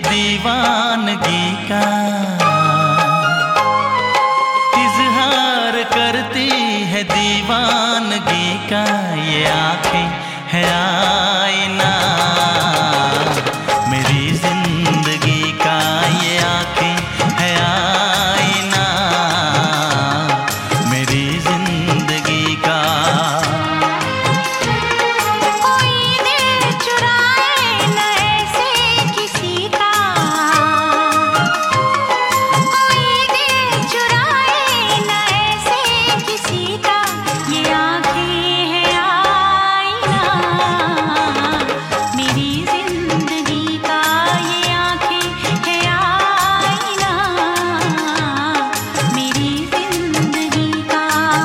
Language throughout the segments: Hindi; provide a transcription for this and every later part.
दीवानगी का, इजहार करती है दीवानगी का। ये आँखें है आईना मेरी जिंदगी का, ये आँखें है आईना मेरी जिंदगी का। कोई दिल चुराए न ऐसे किसी का, कोई दिल चुराए न ऐसे किसी का। ये आँखें है आईना मेरी जिंदगी का, ये आँखें है आईना मेरी जिंदगी का।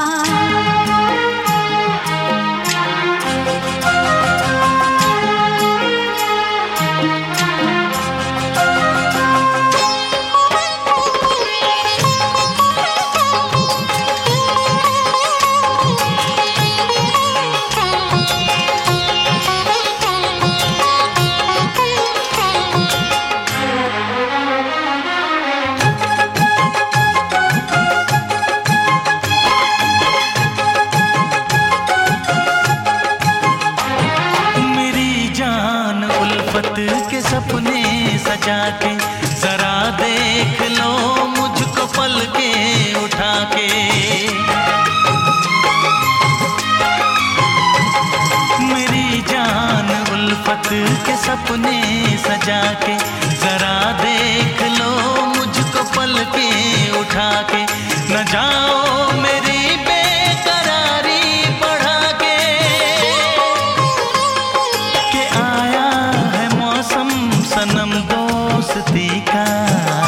के सपने सजा के जरा देख लो मुझको पल के उठा के। मेरी जान उल्फत के सपने सजा के जरा देख लो मुझको पल के उठा के। न जाओ मेरी बेकरारी बढ़ा के आया है मौसम सनम दोस्ती का।